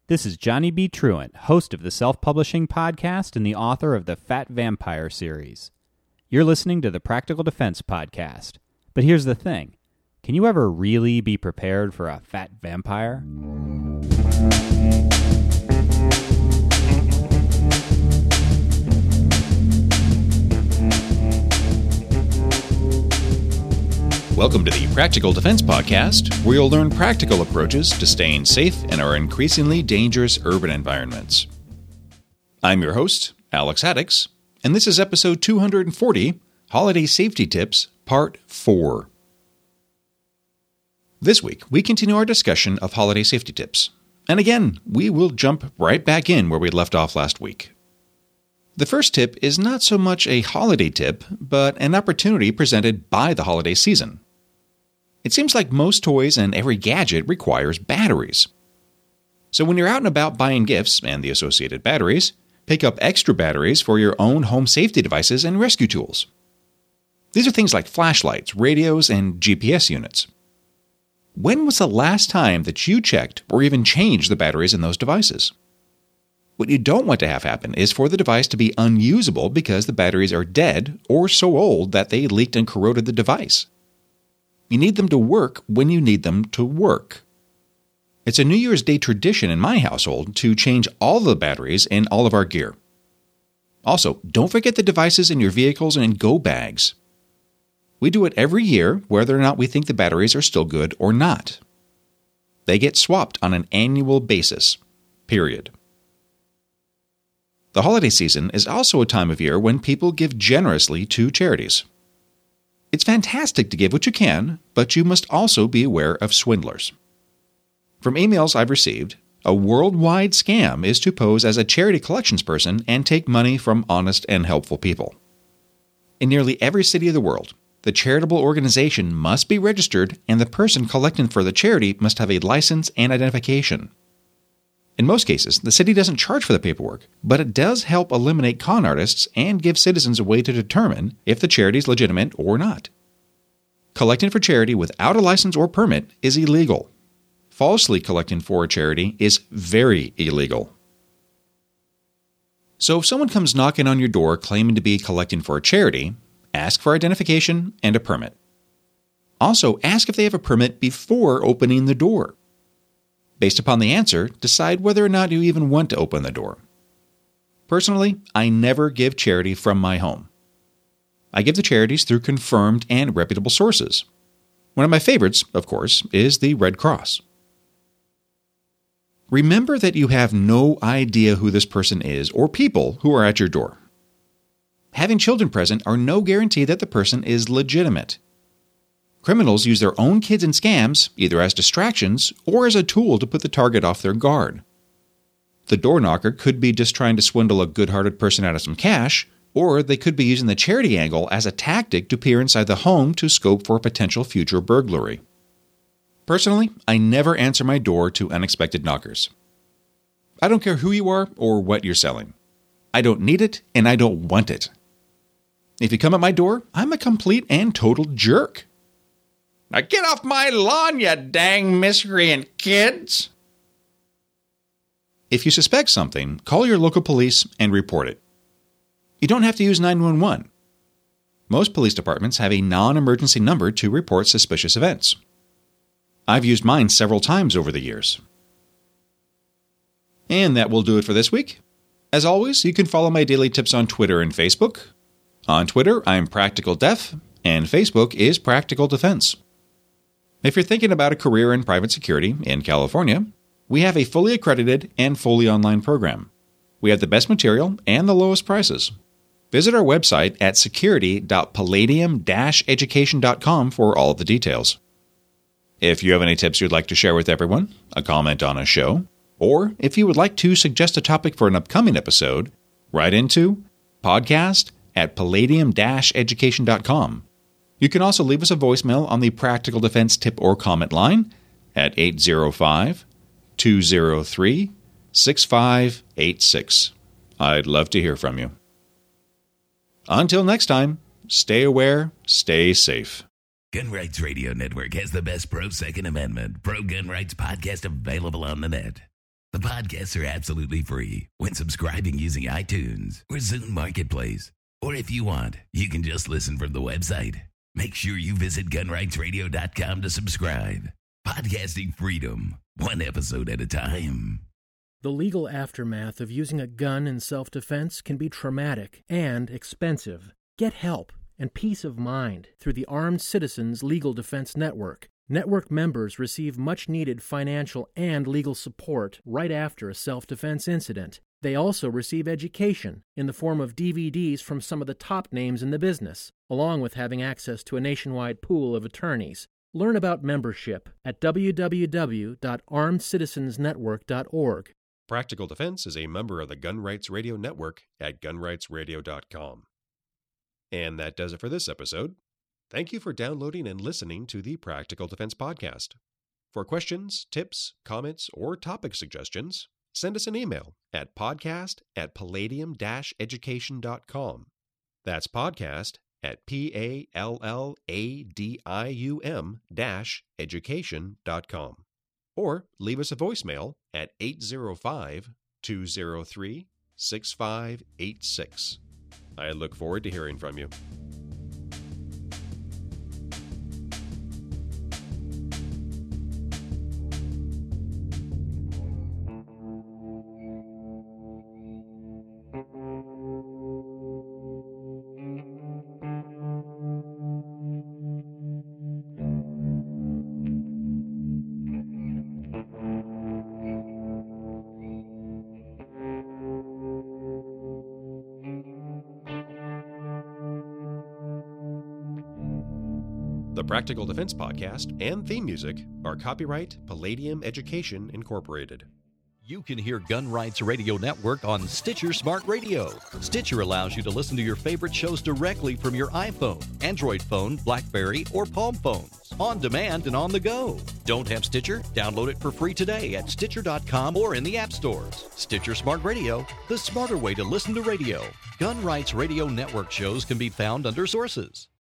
This is Johnny B. Truant, host of the Self-Publishing Podcast and the author of the Fat Vampire series. You're listening to the Practical Defense Podcast. But here's the thing. Can you ever really be prepared for a fat vampire? Welcome to the Practical Defense Podcast, where you'll learn practical approaches to staying safe in our increasingly dangerous urban environments. I'm your host, Alex Haddix, and this is episode 240, Holiday Safety Tips, Part 4. This week, we continue our discussion of holiday safety tips. And again, we will jump right back in where we left off last week. The first tip is not so much a holiday tip, but an opportunity presented by the holiday season. It seems like most toys and every gadget requires batteries. So when you're out and about buying gifts and the associated batteries, pick up extra batteries for your own home safety devices and rescue tools. These are things like flashlights, radios, and GPS units. When was the last time that you checked or even changed the batteries in those devices? What you don't want to have happen is for the device to be unusable because the batteries are dead or so old that they leaked and corroded the device. You need them to work when you need them to work. It's a New Year's Day tradition in my household to change all the batteries in all of our gear. Also, don't forget the devices in your vehicles and in go bags. We do it every year, whether or not we think the batteries are still good or not. They get swapped on an annual basis. Period. The holiday season is also a time of year when people give generously to charities. It's fantastic to give what you can, but you must also be aware of swindlers. From emails I've received, a worldwide scam is to pose as a charity collections person and take money from honest and helpful people. In nearly every city of the world, the charitable organization must be registered and the person collecting for the charity must have a license and identification. In most cases, the city doesn't charge for the paperwork, but it does help eliminate con artists and give citizens a way to determine if the charity is legitimate or not. Collecting for charity without a license or permit is illegal. Falsely collecting for a charity is very illegal. So if someone comes knocking on your door claiming to be collecting for a charity, ask for identification and a permit. Also, ask if they have a permit before opening the door. Based upon the answer, decide whether or not you even want to open the door. Personally, I never give charity from my home. I give the charities through confirmed and reputable sources. One of my favorites, of course, is the Red Cross. Remember that you have no idea who this person is or people who are at your door. Having children present are no guarantee that the person is legitimate. Criminals use their own kids in scams, either as distractions or as a tool to put the target off their guard. The door knocker could be just trying to swindle a good-hearted person out of some cash, or they could be using the charity angle as a tactic to peer inside the home to scope for a potential future burglary. Personally, I never answer my door to unexpected knockers. I don't care who you are or what you're selling. I don't need it, and I don't want it. If you come at my door, I'm a complete and total jerk. Now get off my lawn, you dang miscreant kids! If you suspect something, call your local police and report it. You don't have to use 911. Most police departments have a non-emergency number to report suspicious events. I've used mine several times over the years. And that will do it for this week. As always, you can follow my daily tips on Twitter and Facebook. On Twitter, I'm Practical Def, and Facebook is Practical Defense. If you're thinking about a career in private security in California, we have a fully accredited and fully online program. We have the best material and the lowest prices. Visit our website at security.palladium-education.com for all of the details. If you have any tips you'd like to share with everyone, a comment on a show, or if you would like to suggest a topic for an upcoming episode, write into podcast@palladium-education.com. You can also leave us a voicemail on the Practical Defense tip or comment line at 805-203-6586. I'd love to hear from you. Until next time, stay aware, stay safe. Gun Rights Radio Network has the best pro-Second Amendment, pro-gun rights podcast available on the net. The podcasts are absolutely free when subscribing using iTunes or Zune Marketplace. Or if you want, you can just listen from the website. Make sure you visit gunrightsradio.com to subscribe. Podcasting freedom, one episode at a time. The legal aftermath of using a gun in self-defense can be traumatic and expensive. Get help and peace of mind through the Armed Citizens Legal Defense Network. Network members receive much-needed financial and legal support right after a self-defense incident. They also receive education in the form of DVDs from some of the top names in the business, along with having access to a nationwide pool of attorneys. Learn about membership at www.armedcitizensnetwork.org. Practical Defense is a member of the Gun Rights Radio Network at gunrightsradio.com. And that does it for this episode. Thank you for downloading and listening to the Practical Defense Podcast. For questions, tips, comments, or topic suggestions, send us an email at podcast@palladium-education.com. That's podcast at PALLADIUM-education.com. Or leave us a voicemail at 805-203-6586. I look forward to hearing from you. The Practical Defense Podcast and theme music are copyright Palladium Education, Incorporated. You can hear Gun Rights Radio Network on Stitcher Smart Radio. Stitcher allows you to listen to your favorite shows directly from your iPhone, Android phone, BlackBerry, or Palm phones, on demand and on the go. Don't have Stitcher? Download it for free today at Stitcher.com or in the app stores. Stitcher Smart Radio, the smarter way to listen to radio. Gun Rights Radio Network shows can be found under Sources.